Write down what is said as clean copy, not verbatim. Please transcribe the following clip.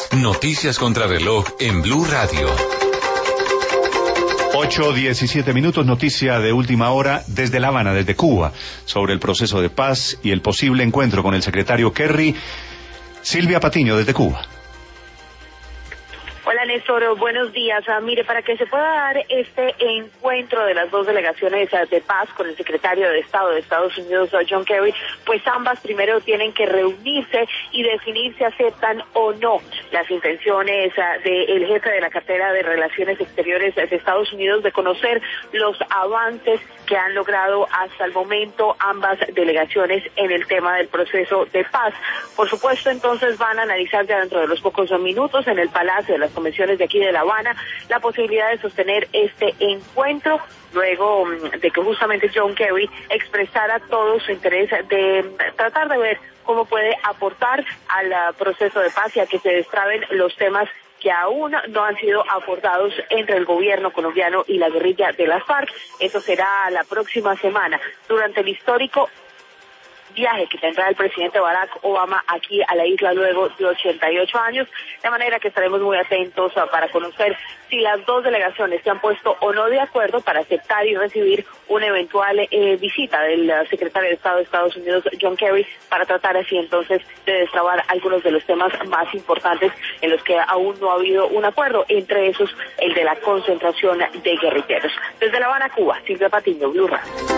Noticias contra reloj en Blue Radio. 8:17, noticia de última hora desde La Habana, desde Cuba, sobre el proceso de paz y el posible encuentro con el secretario Kerry. Silvia Patiño, desde Cuba. Hola Néstor, buenos días. Mire, para que se pueda dar este encuentro de las dos delegaciones de paz con el secretario de Estado de Estados Unidos, John Kerry, pues ambas primero tienen que reunirse y definir si aceptan o no las intenciones del jefe de la cartera de Relaciones Exteriores de Estados Unidos de conocer los avances que han logrado hasta el momento ambas delegaciones en el tema del proceso de paz. Por supuesto, entonces van a analizar ya dentro de los pocos minutos en el Palacio de las Convenciones de aquí de La Habana la posibilidad de sostener este encuentro luego de que justamente John Kerry expresara todo su interés de tratar de ver cómo puede aportar al proceso de paz y a que se destraben los temas que aún no han sido acordados entre el gobierno colombiano y la guerrilla de las FARC. Eso será la próxima semana, durante el histórico viaje que tendrá el presidente Barack Obama aquí a la isla luego de 88 años, de manera que estaremos muy atentos para conocer si las dos delegaciones se han puesto o no de acuerdo para aceptar y recibir una eventual visita del secretario de Estado de Estados Unidos, John Kerry, para tratar así entonces de destrabar algunos de los temas más importantes en los que aún no ha habido un acuerdo, entre esos el de la concentración de guerrilleros. Desde La Habana, Cuba, Silvia Patiño, Blue Radio.